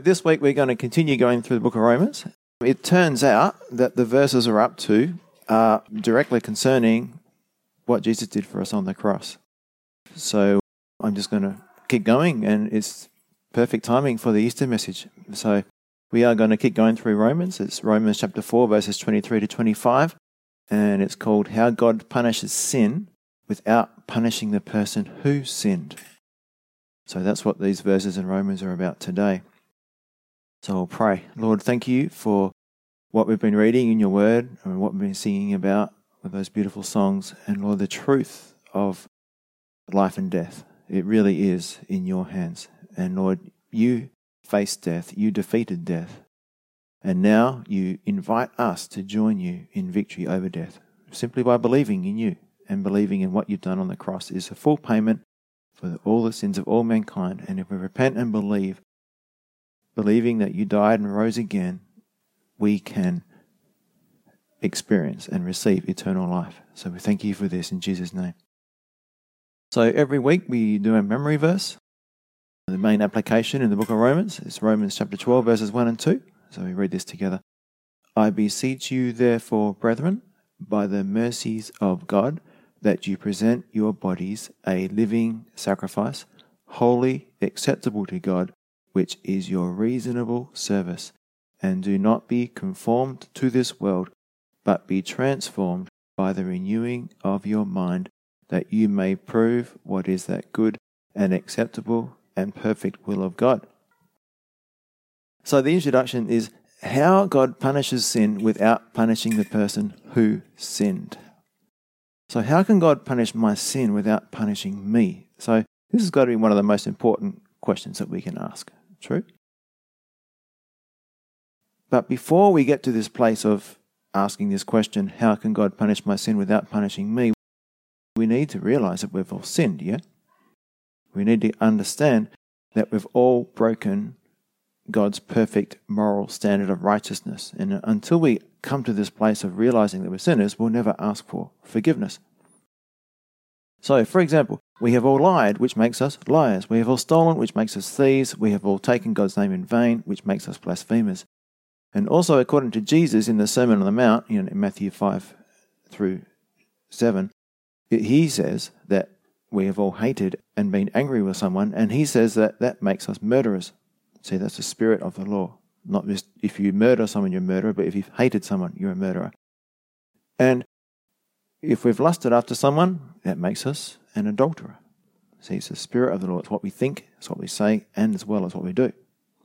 This week we're going to continue going through the book of Romans. It turns out that the verses we're up to are directly concerning what Jesus did for us on the cross. So I'm just going to keep going, and it's perfect timing for the Easter message. So we are going to keep going through Romans. It's Romans chapter 4, verses 23 to 25, and it's called How God Punishes Sin Without Punishing the Person Who Sinned. So that's what these verses in Romans are about today. So I'll pray. Lord, thank you for what we've been reading in your word and what we've been singing about with those beautiful songs. And Lord, the truth of life and death, it really is in your hands. And Lord, you faced death, you defeated death. And now you invite us to join you in victory over death, simply by believing in you and believing in what you've done on the cross is a full payment for all the sins of all mankind. And if we repent and believing that you died and rose again, we can experience and receive eternal life. So we thank you for this in Jesus' name. So every week we do a memory verse. The main application in the book of Romans is Romans chapter 12, verses 1 and 2. So we read this together. I beseech you therefore, brethren, by the mercies of God, that you present your bodies a living sacrifice, holy, acceptable to God, which is your reasonable service. And do not be conformed to this world, but be transformed by the renewing of your mind, that you may prove what is that good and acceptable and perfect will of God. So the introduction is how God punishes sin without punishing the person who sinned. So how can God punish my sin without punishing me? So this has got to be one of the most important questions that we can ask. True? But before we get to this place of asking this question, how can God punish my sin without punishing me? We need to realize that we've all sinned, yeah? We need to understand that we've all broken God's perfect moral standard of righteousness. And until we come to this place of realizing that we're sinners, we'll never ask for forgiveness. So, for example, we have all lied, which makes us liars. We have all stolen, which makes us thieves. We have all taken God's name in vain, which makes us blasphemers. And also, according to Jesus in the Sermon on the Mount, in Matthew 5 through 7, he says that we have all hated and been angry with someone, and he says that that makes us murderers. See, that's the spirit of the law. Not just if you murder someone, you're a murderer, but if you've hated someone, you're a murderer. And if we've lusted after someone, that makes us an adulterer. See, it's the spirit of the law. It's what we think, it's what we say, and as well as what we do.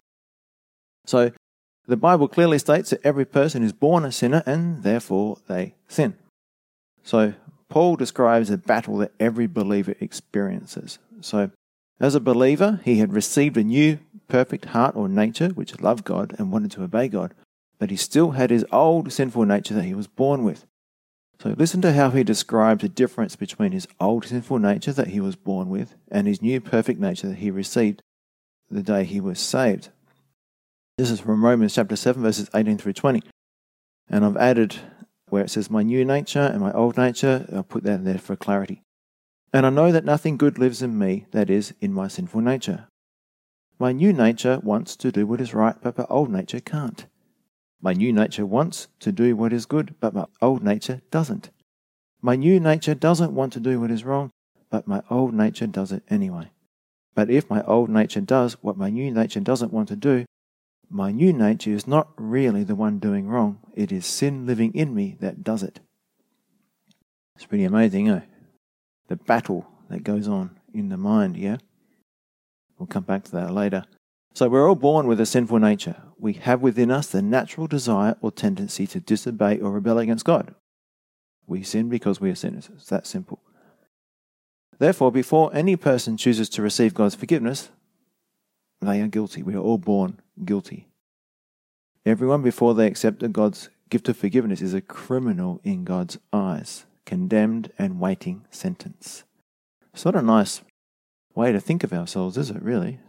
So, the Bible clearly states that every person is born a sinner and therefore they sin. So, Paul describes a battle that every believer experiences. So, as a believer, he had received a new perfect heart or nature which loved God and wanted to obey God, but he still had his old sinful nature that he was born with. So listen to how he describes the difference between his old sinful nature that he was born with and his new perfect nature that he received the day he was saved. This is from Romans chapter 7, verses 18 through 20. And I've added where it says my new nature and my old nature. I'll put that in there for clarity. And I know that nothing good lives in me, that is, in my sinful nature. My new nature wants to do what is right, but my old nature can't. My new nature wants to do what is good, but my old nature doesn't. My new nature doesn't want to do what is wrong, but my old nature does it anyway. But if my old nature does what my new nature doesn't want to do, my new nature is not really the one doing wrong. It is sin living in me that does it. It's pretty amazing, eh? The battle that goes on in the mind, yeah? We'll come back to that later. So we're all born with a sinful nature. We have within us the natural desire or tendency to disobey or rebel against God. We sin because we are sinners. It's that simple. Therefore, before any person chooses to receive God's forgiveness, they are guilty. We are all born guilty. Everyone, before they accept God's gift of forgiveness, is a criminal in God's eyes, condemned and waiting sentence. It's not a nice way to think of ourselves, is it really?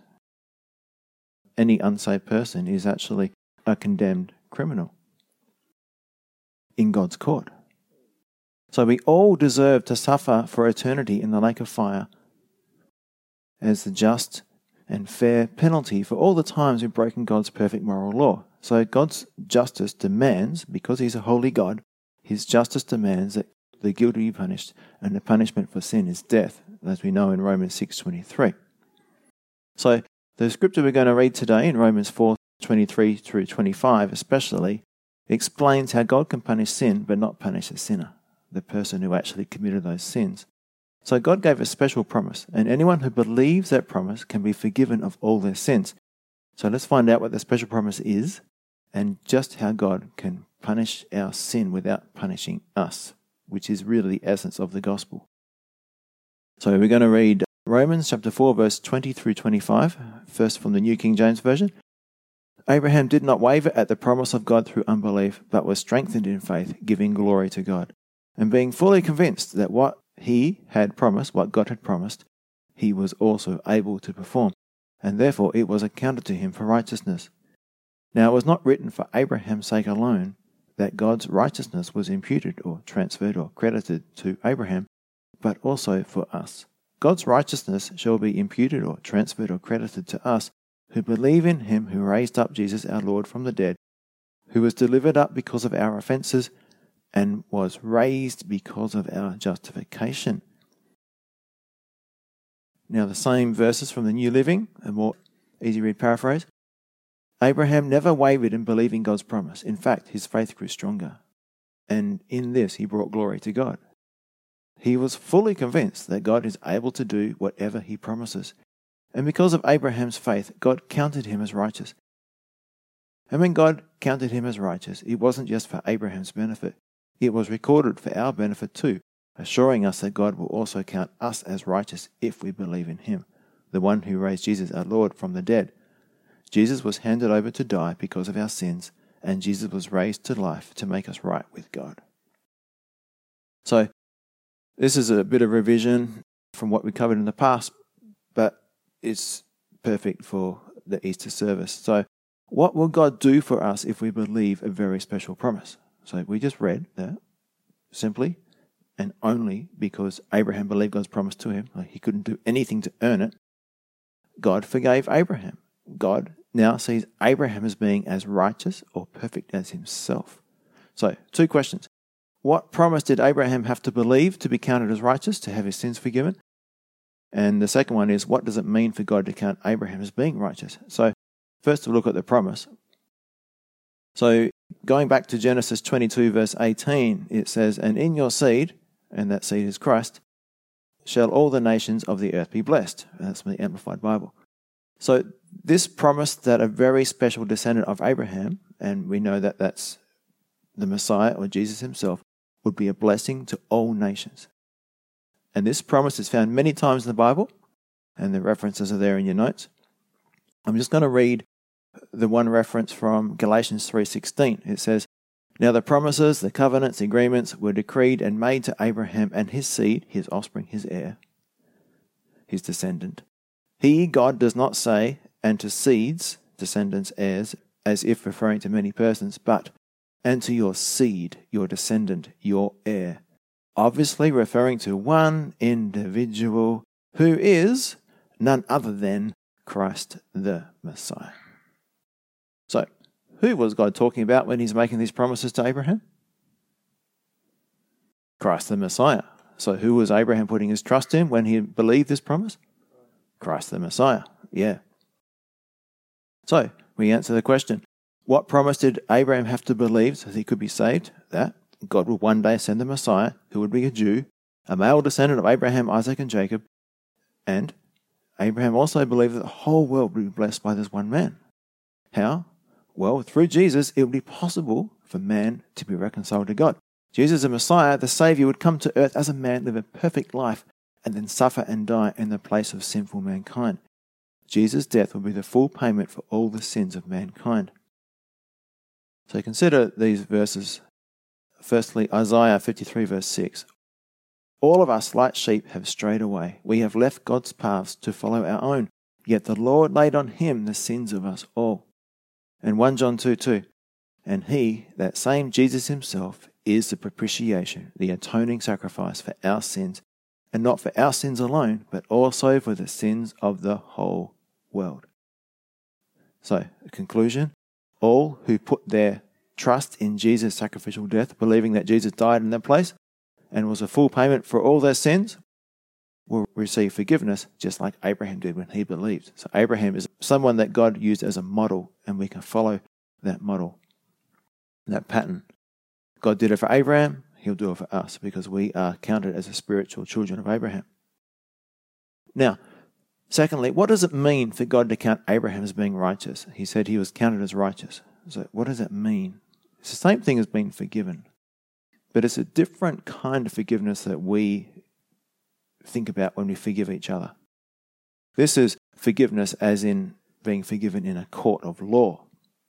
Any unsaved person is actually a condemned criminal in God's court. So we all deserve to suffer for eternity in the lake of fire as the just and fair penalty for all the times we've broken God's perfect moral law. So God's justice demands, because he's a holy God, his justice demands that the guilty be punished, and the punishment for sin is death, as we know in Romans 6:23. So the scripture we're going to read today in Romans 4:23 through 25 especially explains how God can punish sin but not punish the sinner, the person who actually committed those sins. So God gave a special promise, and anyone who believes that promise can be forgiven of all their sins. So let's find out what the special promise is and just how God can punish our sin without punishing us, which is really the essence of the gospel. So we're going to read Romans chapter 4, verse 20 through 25, first from the New King James Version. Abraham did not waver at the promise of God through unbelief, but was strengthened in faith, giving glory to God, and being fully convinced that what he had promised, what God had promised, he was also able to perform, and therefore it was accounted to him for righteousness. Now it was not written for Abraham's sake alone that God's righteousness was imputed or transferred or credited to Abraham, but also for us. God's righteousness shall be imputed or transferred or credited to us who believe in him who raised up Jesus our Lord from the dead, who was delivered up because of our offences and was raised because of our justification. Now the same verses from the New Living, a more easy read paraphrase. Abraham never wavered in believing God's promise. In fact, his faith grew stronger, and in this he brought glory to God. He was fully convinced that God is able to do whatever he promises, and because of Abraham's faith, God counted him as righteous. And when God counted him as righteous, it wasn't just for Abraham's benefit. It was recorded for our benefit too, assuring us that God will also count us as righteous if we believe in him, the one who raised Jesus our Lord from the dead. Jesus was handed over to die because of our sins, and Jesus was raised to life to make us right with God. So, this is a bit of revision from what we covered in the past, but it's perfect for the Easter service. So, what will God do for us if we believe a very special promise? So, we just read that simply and only because Abraham believed God's promise to him. Like he couldn't do anything to earn it. God forgave Abraham. God now sees Abraham as being as righteous or perfect as himself. So, two questions. What promise did Abraham have to believe to be counted as righteous, to have his sins forgiven? And the second one is, what does it mean for God to count Abraham as being righteous? So, first we'll look at the promise. So, going back to Genesis 22 verse 18, it says, "And in your seed," and that seed is Christ, "shall all the nations of the earth be blessed." And that's from the Amplified Bible. So this promise that a very special descendant of Abraham, and we know that that's the Messiah or Jesus himself, would be a blessing to all nations. And this promise is found many times in the Bible, and the references are there in your notes. I'm just going to read the one reference from Galatians 3:16. It says, "Now the promises, the covenants, the agreements were decreed and made to Abraham and his seed," his offspring, his heir, his descendant. "He, God, does not say, and to seeds," descendants, heirs, as if referring to many persons, but, "and to your seed, your descendant, your heir," obviously referring to one individual who is none other than Christ the Messiah. So, who was God talking about when he's making these promises to Abraham? Christ the Messiah. So who was Abraham putting his trust in when he believed this promise? Christ the Messiah, yeah. So, we answer the question, what promise did Abraham have to believe so that he could be saved? That God would one day send the Messiah, who would be a Jew, a male descendant of Abraham, Isaac, and Jacob. And Abraham also believed that the whole world would be blessed by this one man. How? Well, through Jesus, it would be possible for man to be reconciled to God. Jesus, the Messiah, the Saviour, would come to earth as a man, live a perfect life, and then suffer and die in the place of sinful mankind. Jesus' death will be the full payment for all the sins of mankind. So consider these verses. Firstly, Isaiah 53 verse 6. "All of us like sheep have strayed away. We have left God's paths to follow our own. Yet the Lord laid on him the sins of us all." And 1 John 2:2. "And he, that same Jesus himself, is the propitiation, the atoning sacrifice for our sins, and not for our sins alone, but also for the sins of the whole world. So, conclusion, all who put their trust in Jesus' sacrificial death, believing that Jesus died in their place and was a full payment for all their sins, will receive forgiveness just like Abraham did when he believed. So Abraham is someone that God used as a model, and we can follow that model, that pattern. God did it for Abraham, he'll do it for us because we are counted as the spiritual children of Abraham. Now, secondly, what does it mean for God to count Abraham as being righteous? He said he was counted as righteous. So what does that mean? It's the same thing as being forgiven, but it's a different kind of forgiveness that we think about when we forgive each other. This is forgiveness as in being forgiven in a court of law.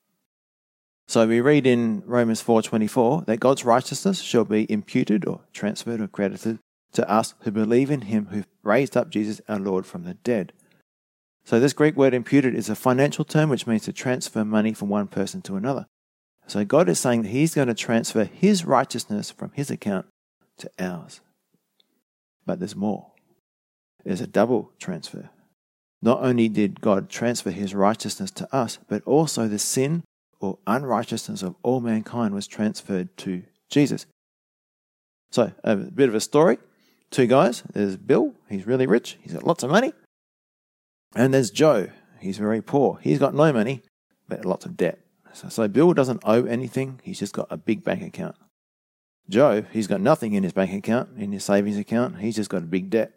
So we read in Romans 4:24 that God's righteousness shall be imputed or transferred or credited to us who believe in him who raised up Jesus our Lord from the dead. So this Greek word imputed is a financial term which means to transfer money from one person to another. So God is saying that he's going to transfer his righteousness from his account to ours. But there's more. There's a double transfer. Not only did God transfer his righteousness to us, but also the sin or unrighteousness of all mankind was transferred to Jesus. So, a bit of a story. Two guys. There's Bill. He's really rich. He's got lots of money. And there's Joe. He's very poor. He's got no money, but lots of debt. So Bill doesn't owe anything. He's just got a big bank account. Joe, he's got nothing in his bank account, in his savings account. He's just got a big debt.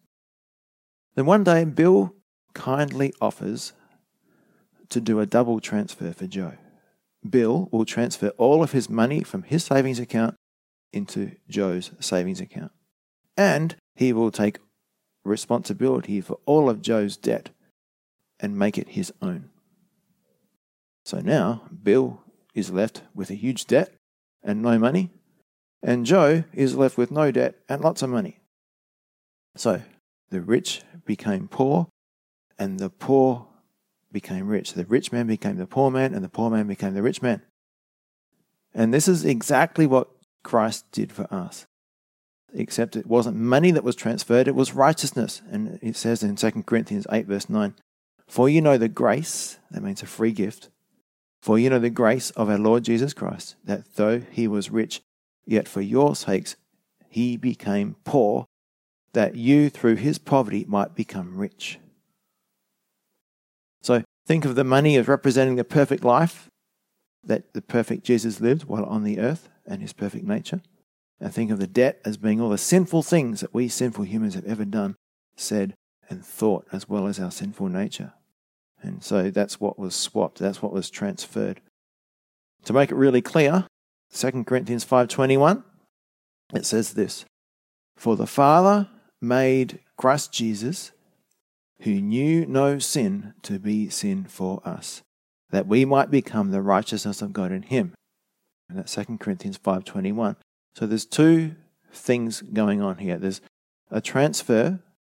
Then one day, Bill kindly offers to do a double transfer for Joe. Bill will transfer all of his money from his savings account into Joe's savings account. And he will take responsibility for all of Joe's debt and make it his own. So now, Bill is left with a huge debt and no money, and Joe is left with no debt and lots of money. So, the rich became poor, and the poor became rich. The rich man became the poor man, and the poor man became the rich man. And this is exactly what Christ did for us. Except it wasn't money that was transferred, it was righteousness. And it says in 2 Corinthians 8 verse 9, "For you know the grace," that means a free gift, "for you know the grace of our Lord Jesus Christ, that though he was rich, yet for your sakes he became poor, that you through his poverty might become rich." So think of the money as representing the perfect life that the perfect Jesus lived while on the earth and his perfect nature. And think of the debt as being all the sinful things that we sinful humans have ever done, said, and thought, as well as our sinful nature. And so that's what was swapped. That's what was transferred. To make it really clear, 2 Corinthians 5:21, it says this, "For the Father made Christ Jesus, who knew no sin, to be sin for us, that we might become the righteousness of God in him." And that's 2 Corinthians 5:21. So there's two things going on here. There's a transfer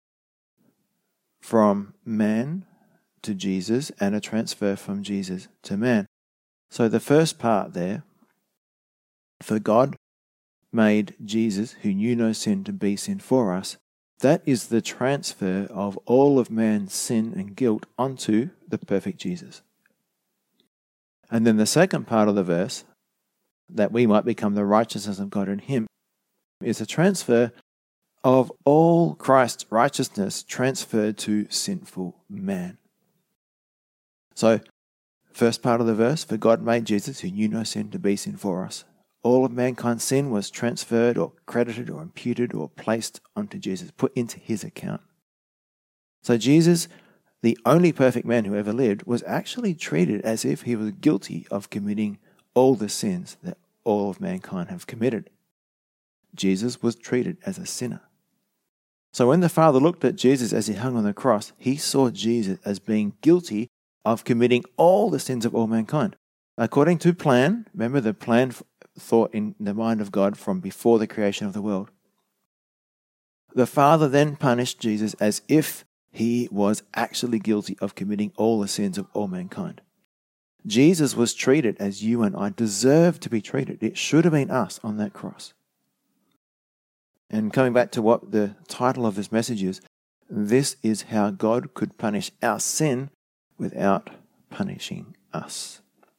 from man to Jesus and a transfer from Jesus to man. So the first part there, for God made Jesus, who knew no sin, to be sin for us, that is the transfer of all of man's sin and guilt onto the perfect Jesus. And then the second part of the verse, that we might become the righteousness of God in him, is a transfer of all Christ's righteousness transferred to sinful man. So, first part of the verse, for God made Jesus, who knew no sin, to be sin for us. All of mankind's sin was transferred or credited or imputed or placed onto Jesus, put into his account. So Jesus, the only perfect man who ever lived, was actually treated as if he was guilty of committing all the sins that all of mankind have committed. Jesus was treated as a sinner. So when the Father looked at Jesus as he hung on the cross, he saw Jesus as being guilty of committing all the sins of all mankind. According to plan, remember the plan thought in the mind of God from before the creation of the world. The Father then punished Jesus as if he was actually guilty of committing all the sins of all mankind. Jesus was treated as you and I deserve to be treated. It should have been us on that cross. And coming back to what the title of this message is, this is how God could punish our sin without punishing us.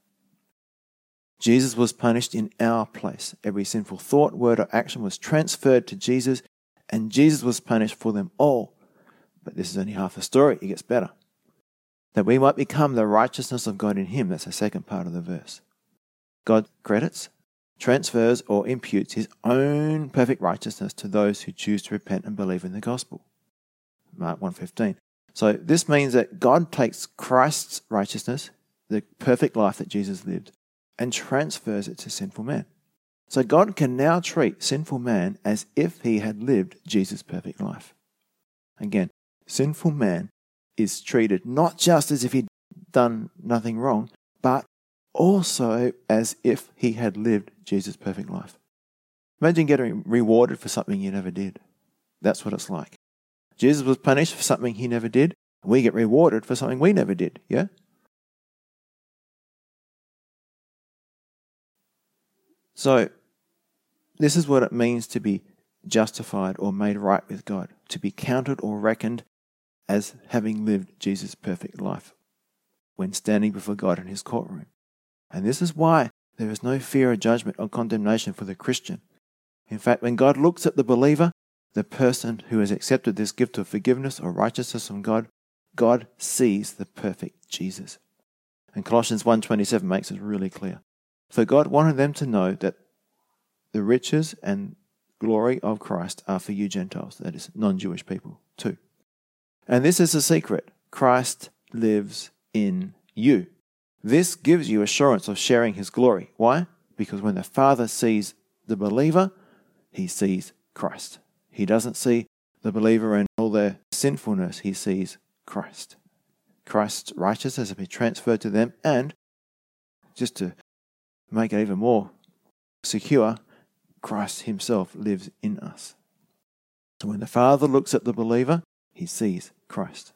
Jesus was punished in our place. Every sinful thought, word, or action was transferred to Jesus, and Jesus was punished for them all. But this is only half the story. It gets better. That we might become the righteousness of God in him. That's the second part of the verse. God credits, transfers, or imputes his own perfect righteousness to those who choose to repent and believe in the gospel. Mark 1:15. So this means that God takes Christ's righteousness, the perfect life that Jesus lived, and transfers it to sinful man. So God can now treat sinful man as if he had lived Jesus' perfect life. Again, sinful man is treated not just as if he'd done nothing wrong, but also as if he had lived Jesus' perfect life. Imagine getting rewarded for something you never did. That's what it's like. Jesus was punished for something he never did, and we get rewarded for something we never did, yeah? So, this is what it means to be justified or made right with God, to be counted or reckoned as having lived Jesus' perfect life when standing before God in his courtroom. And this is why there is no fear of judgment or condemnation for the Christian. In fact, when God looks at the believer, the person who has accepted this gift of forgiveness or righteousness from God, God sees the perfect Jesus. And Colossians 1:27 makes it really clear. For God wanted them to know that the riches and glory of Christ are for you Gentiles, that is, non-Jewish people too. And this is the secret. Christ lives in you. This gives you assurance of sharing his glory. Why? Because when the Father sees the believer, he sees Christ. He doesn't see the believer and all their sinfulness. He sees Christ. Christ's righteousness has been transferred to them, and just to make it even more secure, Christ himself lives in us. So when the Father looks at the believer, he sees Christ.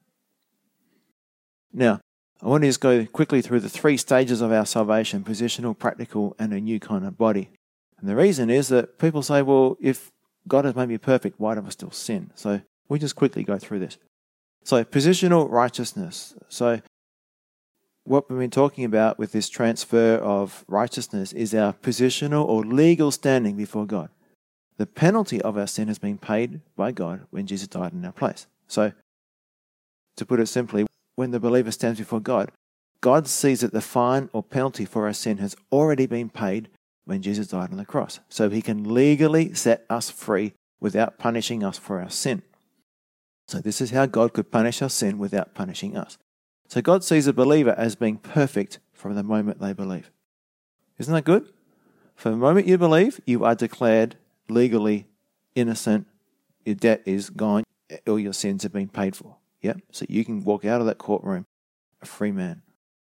Now, I want to just go quickly through the three stages of our salvation: positional, practical, and a new kind of body. And the reason is that people say, well, if God has made me perfect, why do I still sin? So we just quickly go through this. So positional righteousness. So what we've been talking about with this transfer of righteousness is our positional or legal standing before God. The penalty of our sin has been paid by God when Jesus died in our place. So, to put it simply, when the believer stands before God, God sees that the fine or penalty for our sin has already been paid when Jesus died on the cross. So he can legally set us free without punishing us for our sin. So this is how God could punish our sin without punishing us. So God sees a believer as being perfect from the moment they believe. Isn't that good? From the moment you believe, you are declared legally innocent. Your debt is gone. All your sins have been paid for. Yeah? So you can walk out of that courtroom a free man.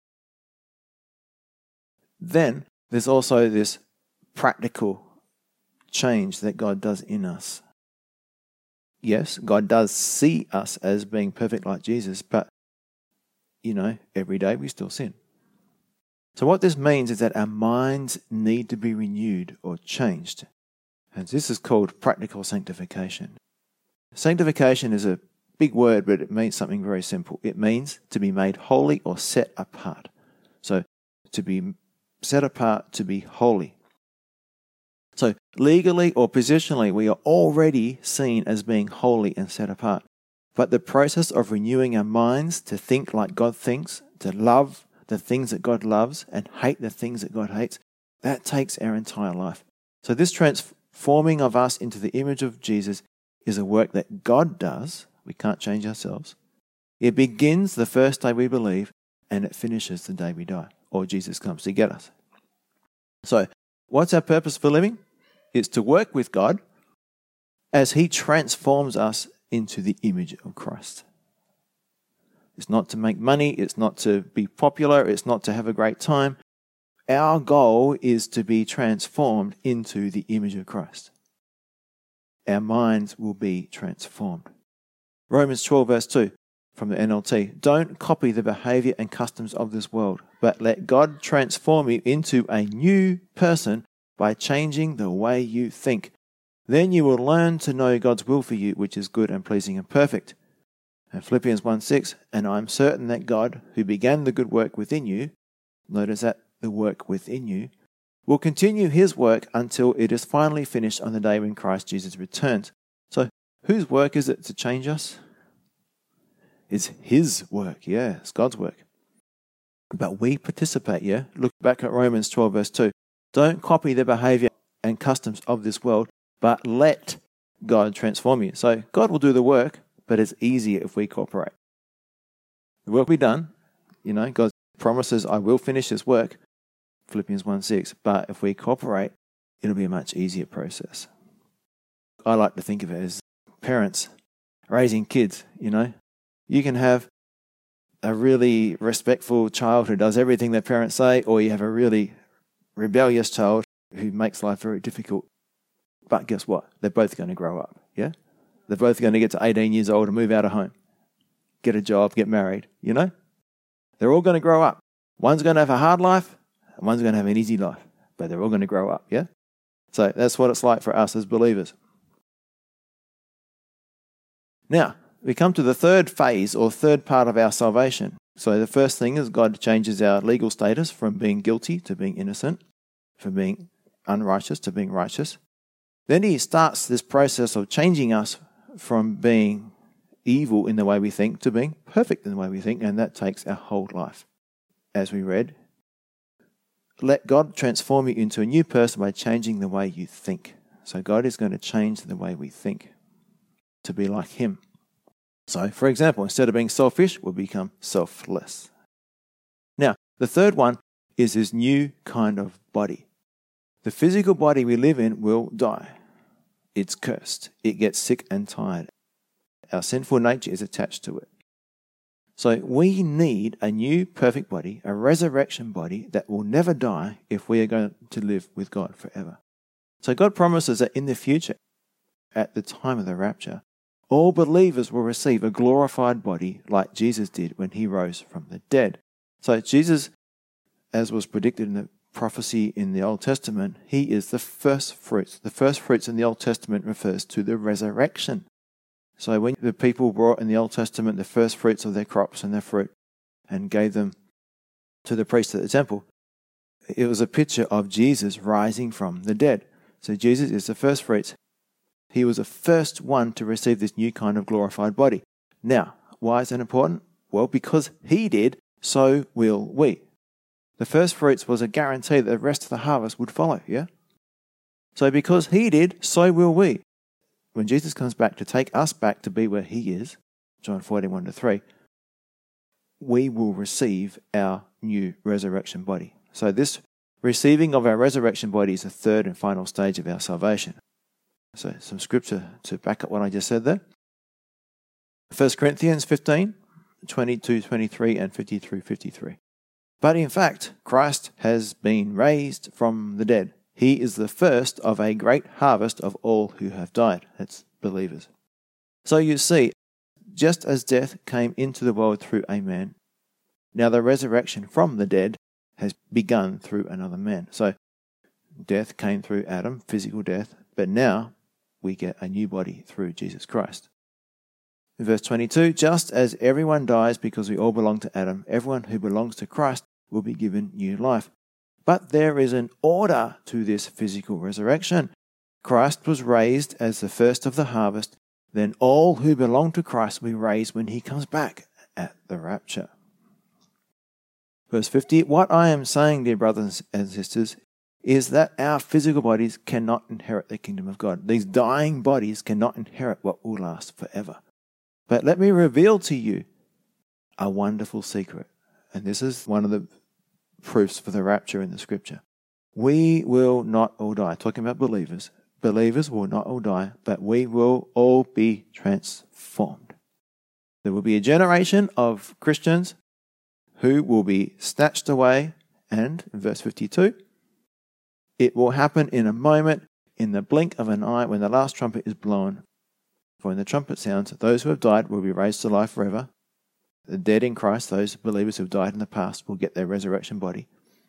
Then there's also this practical change that God does in us. Yes, God does see us as being perfect like Jesus, but, every day we still sin. So what this means is that our minds need to be renewed or changed. And this is called practical sanctification. Sanctification is a big word, but it means something very simple. It means to be made holy or set apart. So to be set apart, to be holy. So legally or positionally, we are already seen as being holy and set apart. But the process of renewing our minds to think like God thinks, to love the things that God loves and hate the things that God hates, that takes our entire life. So this transforming of us into the image of Jesus is a work that God does. We can't change ourselves. It begins the first day we believe, and it finishes the day we die, or Jesus comes to get us. So, what's our purpose for living? It's to work with God as he transforms us into the image of Christ. It's not to make money, it's not to be popular, it's not to have a great time. Our goal is to be transformed into the image of Christ. Our minds will be transformed. Romans 12 verse 2 from the NLT. Don't copy the behavior and customs of this world, but let God transform you into a new person by changing the way you think. Then you will learn to know God's will for you, which is good and pleasing and perfect. And Philippians 1:6, and I am certain that God, who began the good work within you, notice that the work within you, will continue his work until it is finally finished on the day when Christ Jesus returns. So, whose work is it to change us? It's his work, yeah, it's God's work. But we participate, yeah? Look back at Romans 12 verse 2. Don't copy the behavior and customs of this world, but let God transform you. So God will do the work, but it's easier if we cooperate. The work will be done. God promises, I will finish this work, Philippians 1:6. But if we cooperate, it'll be a much easier process. I like to think of it as parents raising kids, You can have a really respectful child who does everything their parents say, or you have a really rebellious child who makes life very difficult. But guess what? They're both going to grow up, yeah? They're both going to get to 18 years old and move out of home, get a job, get married, They're all going to grow up. One's going to have a hard life, and one's going to have an easy life. But they're all going to grow up, yeah? So that's what it's like for us as believers. Now, we come to the third phase or third part of our salvation. So the first thing is God changes our legal status from being guilty to being innocent, from being unrighteous to being righteous. Then he starts this process of changing us from being evil in the way we think to being perfect in the way we think, and that takes our whole life. As we read, let God transform you into a new person by changing the way you think. So God is going to change the way we think to be like him. So, for example, instead of being selfish, we'll become selfless. Now, the third one is this new kind of body. The physical body we live in will die. It's cursed. It gets sick and tired. Our sinful nature is attached to it. So we need a new perfect body, a resurrection body that will never die if we are going to live with God forever. So God promises that in the future, at the time of the rapture, all believers will receive a glorified body like Jesus did when he rose from the dead. So Jesus, as was predicted in the prophecy in the Old Testament, he is the first fruits. The first fruits in the Old Testament refers to the resurrection. So when the people brought in the Old Testament the first fruits of their crops and their fruit and gave them to the priest at the temple, it was a picture of Jesus rising from the dead. So Jesus is the first fruits. He was the first one to receive this new kind of glorified body. Now, why is that important? Well, because he did, so will we. The first fruits was a guarantee that the rest of the harvest would follow, yeah? So because he did, so will we. When Jesus comes back to take us back to be where he is, John 14:1-3, we will receive our new resurrection body. So this receiving of our resurrection body is the third and final stage of our salvation. So some scripture to back up what I just said there. 1 Corinthians 15:22-23 and 50-53. But in fact, Christ has been raised from the dead. He is the first of a great harvest of all who have died. That's believers. So you see, just as death came into the world through a man, now the resurrection from the dead has begun through another man. So death came through Adam, physical death, but now we get a new body through Jesus Christ. In verse 22, just as everyone dies because we all belong to Adam, everyone who belongs to Christ will be given new life. But there is an order to this physical resurrection. Christ was raised as the first of the harvest, then all who belong to Christ will be raised when he comes back at the rapture. Verse 50, what I am saying, dear brothers and sisters, is that our physical bodies cannot inherit the kingdom of God. These dying bodies cannot inherit what will last forever. But let me reveal to you a wonderful secret. And this is one of the proofs for the rapture in the scripture. We will not all die. Talking about believers. Believers will not all die, but we will all be transformed. There will be a generation of Christians who will be snatched away, and in verse 52, it will happen in a moment, in the blink of an eye, when the last trumpet is blown. For when the trumpet sounds, those who have died will be raised to life forever. The dead in Christ, those believers who have died in the past, will get their resurrection body.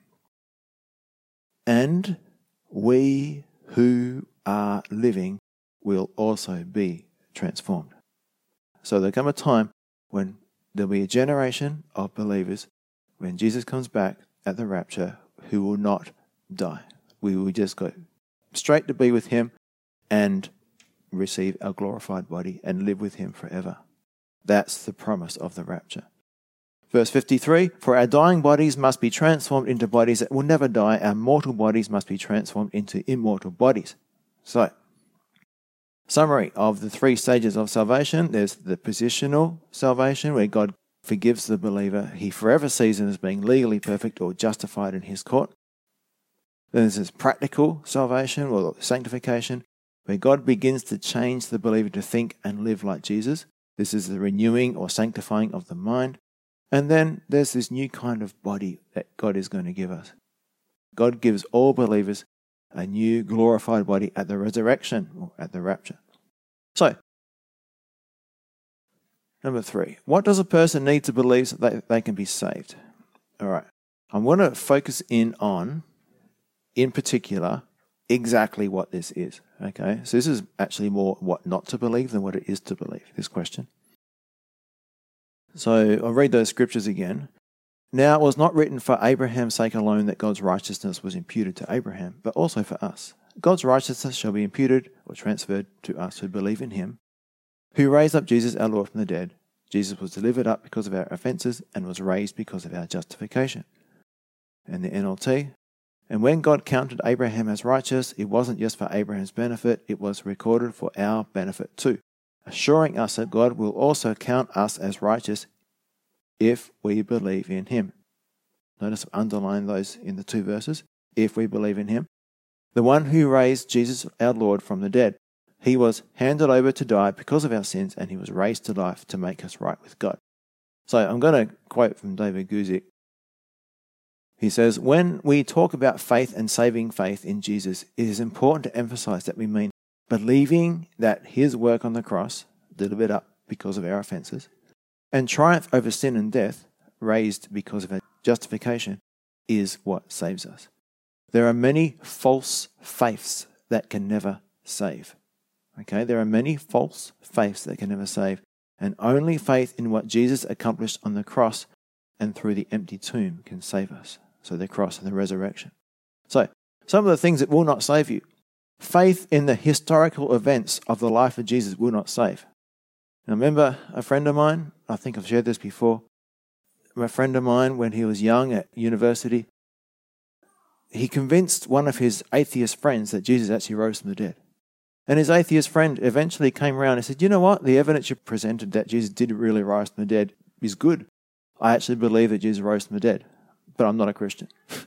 And we who are living will also be transformed. So there'll come a time when there'll be a generation of believers when Jesus comes back at the rapture who will not die. We will just go straight to be with him and receive our glorified body and live with him forever. That's the promise of the rapture. Verse 53, for our dying bodies must be transformed into bodies that will never die. Our mortal bodies must be transformed into immortal bodies. So, summary of the 3 stages of salvation. There's the positional salvation where God forgives the believer. He forever sees them as being legally perfect or justified in his court. Then there's this practical salvation or sanctification where God begins to change the believer to think and live like Jesus. This is the renewing or sanctifying of the mind. And then there's this new kind of body that God is going to give us. God gives all believers a new glorified body at the resurrection or at the rapture. So, number 3, what does a person need to believe so that they can be saved? All right, I'm going to focus in on, in particular, exactly what this is. Okay, so this is actually more what not to believe than what it is to believe, this question. So I'll read those scriptures again. Now it was not written for Abraham's sake alone that God's righteousness was imputed to Abraham, but also for us. God's righteousness shall be imputed or transferred to us who believe in him, who raised up Jesus our Lord from the dead. Jesus was delivered up because of our offences and was raised because of our justification. And the NLT, and when God counted Abraham as righteous, it wasn't just for Abraham's benefit, it was recorded for our benefit too, assuring us that God will also count us as righteous if we believe in him. Notice I've underlined those in the 2 verses. If we believe in him. The one who raised Jesus our Lord from the dead. He was handed over to die because of our sins, and he was raised to life to make us right with God. So I'm going to quote from David Guzik. He says, when we talk about faith and saving faith in Jesus, it is important to emphasize that we mean believing that his work on the cross, delivered up because of our offences, and triumph over sin and death, raised because of our justification, is what saves us. There are many false faiths that can never save. Okay, there are many false faiths that can never save, and only faith in what Jesus accomplished on the cross and through the empty tomb can save us. So the cross and the resurrection. So, some of the things that will not save you. Faith in the historical events of the life of Jesus will not save. Now, remember a friend of mine, I think I've shared this before, a friend of mine when he was young at university, he convinced one of his atheist friends that Jesus actually rose from the dead. And his atheist friend eventually came around and said, you know what, the evidence you presented that Jesus did really rise from the dead is good. I actually believe that Jesus rose from the dead, but I'm not a Christian.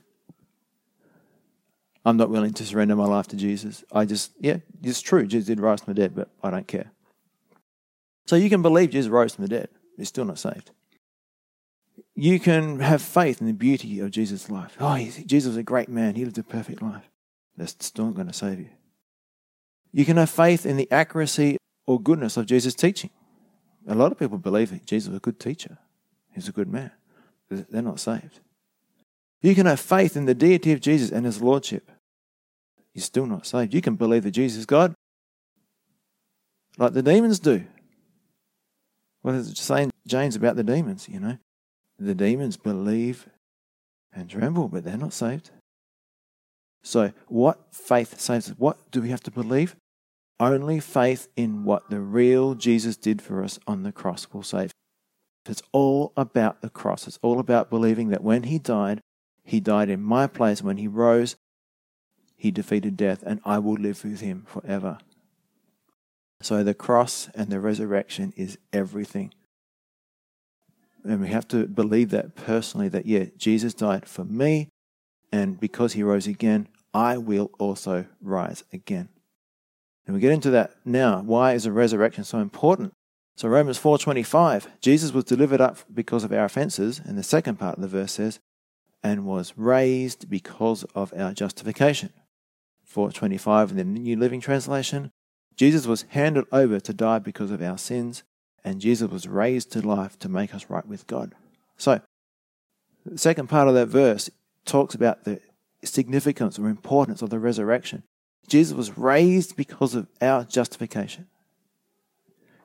I'm not willing to surrender my life to Jesus. It's true, Jesus did rise from the dead, but I don't care. So you can believe Jesus rose from the dead. You're still not saved. You can have faith in the beauty of Jesus' life. Jesus was a great man. He lived a perfect life. That's still not going to save you. You can have faith in the accuracy or goodness of Jesus' teaching. A lot of people believe that Jesus was a good teacher. He's a good man. They're not saved. You can have faith in the deity of Jesus and his lordship. You're still not saved. You can believe that Jesus is God like the demons do. What is it saying, James, about the demons, The demons believe and tremble, but they're not saved. So what faith saves us? What do we have to believe? Only faith in what the real Jesus did for us on the cross will save. It's all about the cross. It's all about believing that when he died in my place. When he rose, he defeated death, and I will live with him forever. So the cross and the resurrection is everything. And we have to believe that personally, that Jesus died for me, and because he rose again, I will also rise again. And we get into that now. Why is the resurrection so important? So Romans 4:25, Jesus was delivered up because of our offences, and the second part of the verse says, and was raised because of our justification. 4:25 in the New Living Translation, Jesus was handed over to die because of our sins, and Jesus was raised to life to make us right with God. So, the second part of that verse talks about the significance or importance of the resurrection. Jesus was raised because of our justification.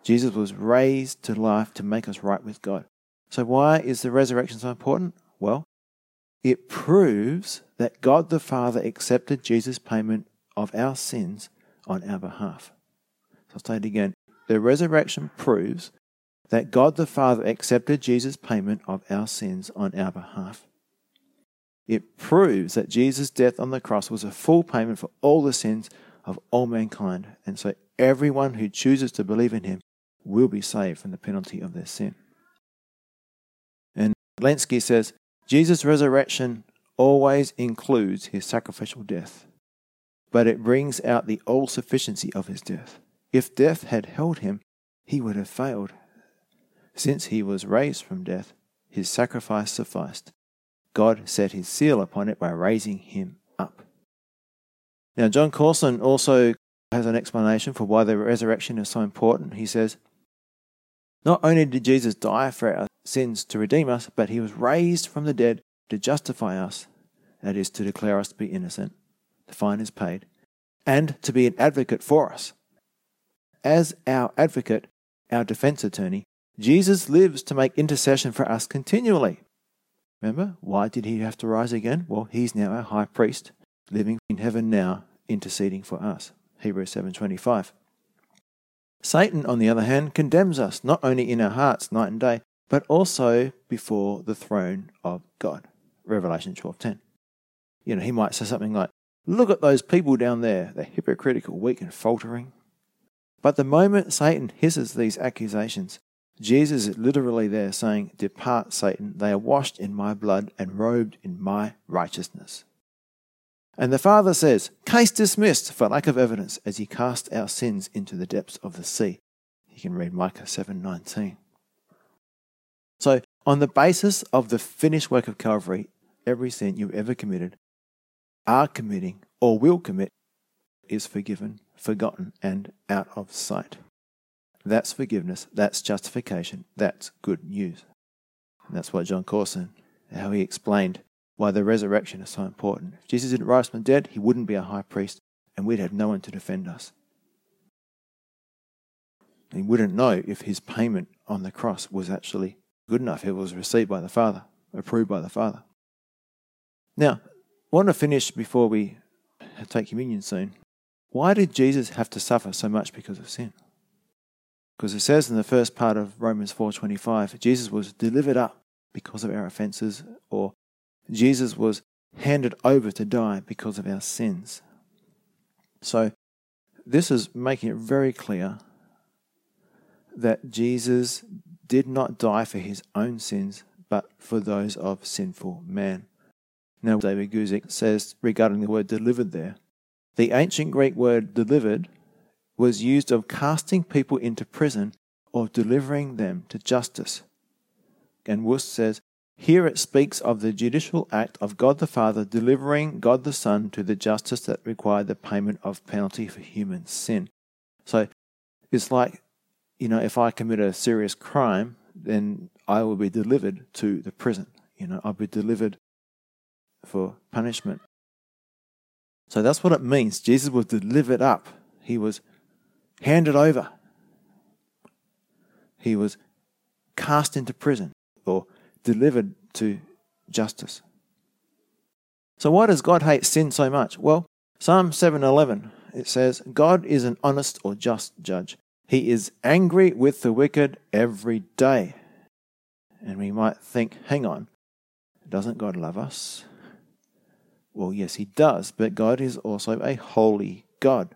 Jesus was raised to life to make us right with God. So why is the resurrection so important? Well, it proves that God the Father accepted Jesus' payment of our sins on our behalf. So I'll say it again. The resurrection proves that God the Father accepted Jesus' payment of our sins on our behalf. It proves that Jesus' death on the cross was a full payment for all the sins of all mankind. And so everyone who chooses to believe in him will be saved from the penalty of their sin. And Lenski says, Jesus' resurrection always includes his sacrificial death, but it brings out the all-sufficiency of his death. If death had held him, he would have failed. Since he was raised from death, his sacrifice sufficed. God set his seal upon it by raising him up. Now, John Courson also has an explanation for why the resurrection is so important. He says, not only did Jesus die for our sins to redeem us, but he was raised from the dead to justify us, that is, to declare us to be innocent, the fine is paid, and to be an advocate for us. As our advocate, our defense attorney, Jesus lives to make intercession for us continually. Remember, why did he have to rise again? Well, he's now our high priest, living in heaven now, interceding for us. Hebrews 7:25. Satan, on the other hand, condemns us not only in our hearts night and day, but also before the throne of God. Revelation 12:10. He might say something like, look at those people down there. They're hypocritical, weak and faltering. But the moment Satan hisses these accusations, Jesus is literally there saying, depart, Satan, they are washed in my blood and robed in my righteousness. And the Father says, case dismissed for lack of evidence as he cast our sins into the depths of the sea. You can read Micah 7:19. So, on the basis of the finished work of Calvary, every sin you've ever committed, are committing, or will commit, is forgiven, forgotten, and out of sight. That's forgiveness, that's justification, that's good news. And that's what John Courson, how he explained why the resurrection is so important. If Jesus didn't rise from the dead, he wouldn't be a high priest, and we'd have no one to defend us. He wouldn't know if his payment on the cross was actually good enough. It was received by the Father, approved by the Father. Now, I want to finish before we take communion soon. Why did Jesus have to suffer so much because of sin? Because it says in the first part of Romans 4:25, Jesus was delivered up because of our offences, or Jesus was handed over to die because of our sins. So this is making it very clear that Jesus did not die for his own sins, but for those of sinful man. Now, David Guzik says regarding the word delivered there, the ancient Greek word delivered was used of casting people into prison or delivering them to justice. And Wust says, here it speaks of the judicial act of God the Father delivering God the Son to the justice that required the payment of penalty for human sin. So it's like, if I commit a serious crime, then I will be delivered to the prison. I'll be delivered for punishment. So that's what it means. Jesus was delivered up. He was handed over. He was cast into prison or delivered to justice. So why does God hate sin so much? Well, Psalm 7:11, it says, God is an honest or just judge. He is angry with the wicked every day. And we might think, hang on, doesn't God love us? Well, yes, he does, but God is also a holy God.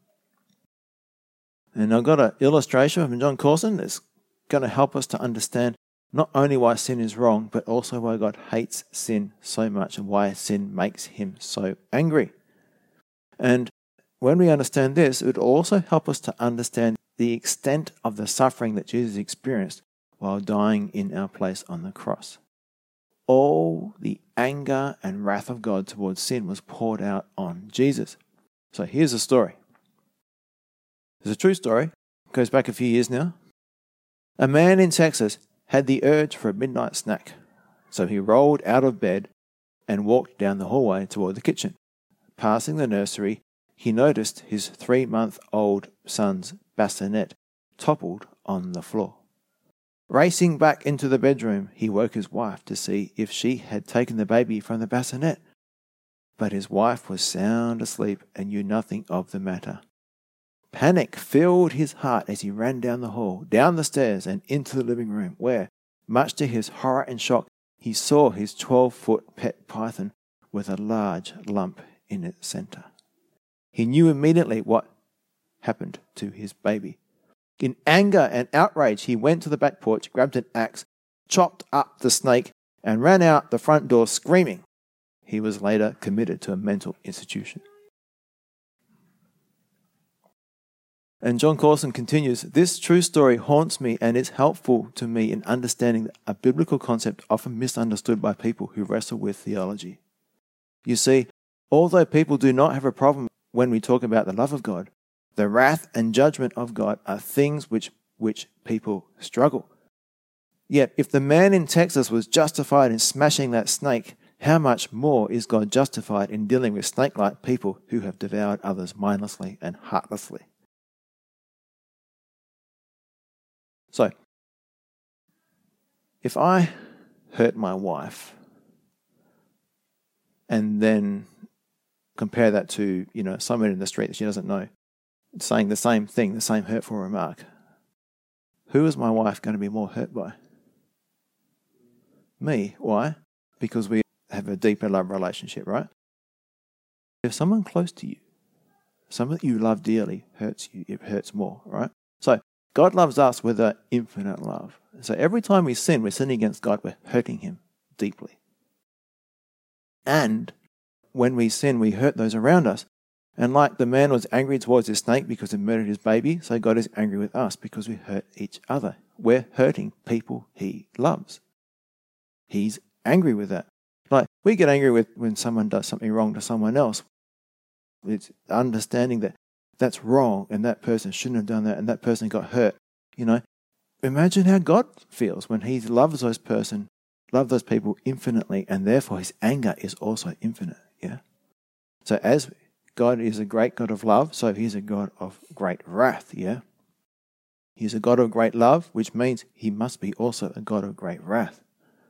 And I've got an illustration from John Courson that's going to help us to understand not only why sin is wrong, but also why God hates sin so much and why sin makes him so angry. And when we understand this, it would also help us to understand the extent of the suffering that Jesus experienced while dying in our place on the cross. All the anger and wrath of God towards sin was poured out on Jesus. So here's the story. It's a true story. It goes back a few years now. A man in Texas had the urge for a midnight snack. So he rolled out of bed and walked down the hallway toward the kitchen. Passing the nursery, he noticed his 3-month-old son's bassinet toppled on the floor. Racing back into the bedroom, he woke his wife to see if she had taken the baby from the bassinet. But his wife was sound asleep and knew nothing of the matter. Panic filled his heart as he ran down the hall, down the stairs, and into the living room, where, much to his horror and shock, he saw his 12-foot pet python with a large lump in its center. He knew immediately what happened to his baby. In anger and outrage, he went to the back porch, grabbed an axe, chopped up the snake, and ran out the front door screaming. He was later committed to a mental institution. And John Corson continues, "This true story haunts me and is helpful to me in understanding a biblical concept often misunderstood by people who wrestle with theology. You see, although people do not have a problem when we talk about the love of God, the wrath and judgment of God are things which people struggle. Yet, if the man in Texas was justified in smashing that snake, how much more is God justified in dealing with snake-like people who have devoured others mindlessly and heartlessly?" So, if I hurt my wife and then compare that to, someone in the street that she doesn't know, saying the same thing, the same hurtful remark, who is my wife going to be more hurt by? Me. Why? Because we have a deeper love relationship, right? If someone close to you, someone that you love dearly hurts you, it hurts more, right? So God loves us with an infinite love. So every time we sin, we're sinning against God, we're hurting him deeply. And when we sin, we hurt those around us. And like the man was angry towards his snake because it murdered his baby, so God is angry with us because we hurt each other. We're hurting people he loves. He's angry with that. Like, we get angry with when someone does something wrong to someone else. It's understanding that that's wrong and that person shouldn't have done that and that person got hurt. Imagine how God feels when he loves those people infinitely, and therefore his anger is also infinite. Yeah. So as God is a great God of love, so he's a God of great wrath. Yeah. He's a God of great love, which means he must be also a God of great wrath.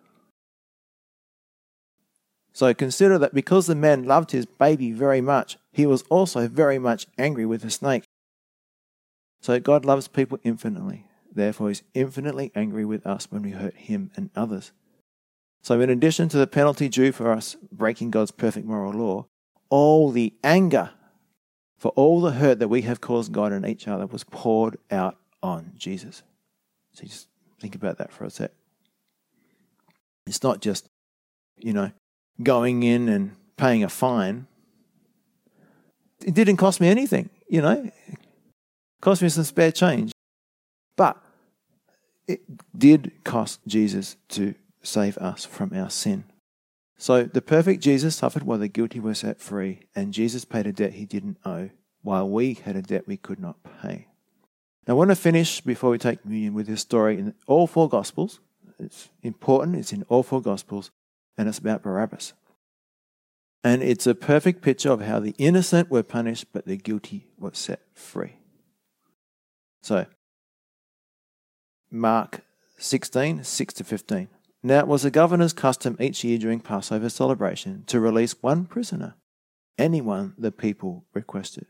So consider that because the man loved his baby very much, he was also very much angry with the snake. So God loves people infinitely. Therefore, he's infinitely angry with us when we hurt him and others. So in addition to the penalty due for us breaking God's perfect moral law, all the anger for all the hurt that we have caused God and each other was poured out on Jesus. So just think about that for a sec. It's not just, going in and paying a fine. It didn't cost me anything, It cost me some spare change. But it did cost Jesus to save us from our sin. So the perfect Jesus suffered while the guilty were set free, and Jesus paid a debt he didn't owe, while we had a debt we could not pay. Now I want to finish, before we take communion, with this story in all four Gospels. It's important, it's in all four Gospels, and it's about Barabbas. And it's a perfect picture of how the innocent were punished, but the guilty were set free. So, Mark 16, 6-15. Now it was the governor's custom each year during Passover celebration to release one prisoner, anyone the people requested.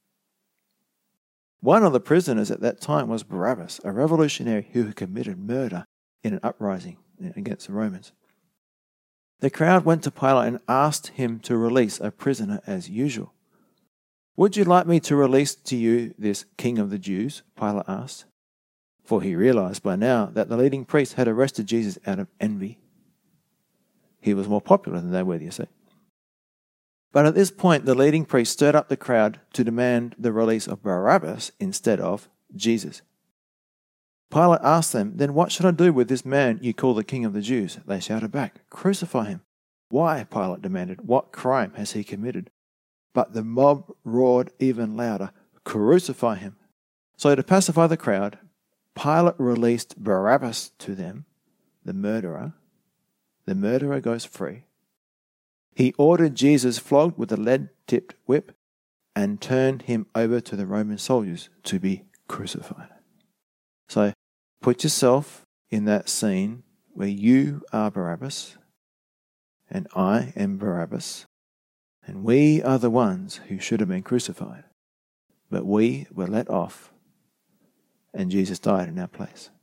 One of the prisoners at that time was Barabbas, a revolutionary who had committed murder in an uprising against the Romans. The crowd went to Pilate and asked him to release a prisoner as usual. "Would you like me to release to you this king of the Jews?" Pilate asked. For he realized by now that the leading priests had arrested Jesus out of envy. He was more popular than they were, you see. But at this point, the leading priests stirred up the crowd to demand the release of Barabbas instead of Jesus. Pilate asked them, "Then what should I do with this man you call the king of the Jews?" They shouted back, "Crucify him." "Why?" Pilate demanded. "What crime has he committed?" But the mob roared even louder, "Crucify him." So to pacify the crowd, Pilate released Barabbas to them, the murderer. The murderer goes free. He ordered Jesus flogged with a lead-tipped whip and turned him over to the Roman soldiers to be crucified. So Put yourself in that scene where you are Barabbas and I am Barabbas, and we are the ones who should have been crucified, but we were let off, and Jesus died in our place.